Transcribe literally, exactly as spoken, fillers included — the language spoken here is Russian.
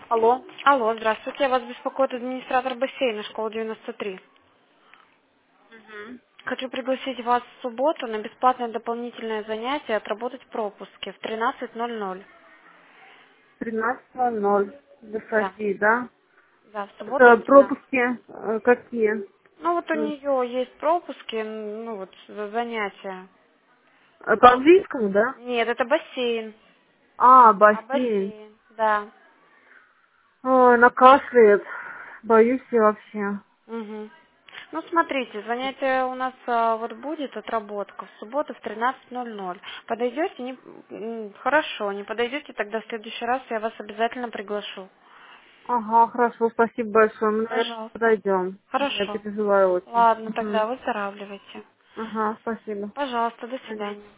Алло. Алло, здравствуйте. Я вас беспокоит администратор бассейна школы девяносто три. Угу. Хочу пригласить вас в субботу на бесплатное дополнительное занятие отработать пропуски в тринадцать ноль ноль. тринадцать ноль ноль. До Да. Софии, да? Да, в субботу Это в тринадцать. пропуски э, какие? Ну вот у М, нее есть пропуски, ну вот за занятия. э, По английскому, да? Нет, это бассейн. А, А бассейн. бассейн, да. Ой, накашляет. Боюсь я вообще. Угу. Ну, смотрите, занятие у нас а, вот будет, отработка, в субботу в тринадцать ноль ноль. Подойдете? Не, м, хорошо, не подойдете, тогда в следующий раз я вас обязательно приглашу. Ага, хорошо, спасибо большое. Мы, наверное, Пожалуйста. подойдем. Я Хорошо. переживаю очень. Ладно, Угу. тогда выздоравливайте. Ага, спасибо. Пожалуйста, до Ага. свидания.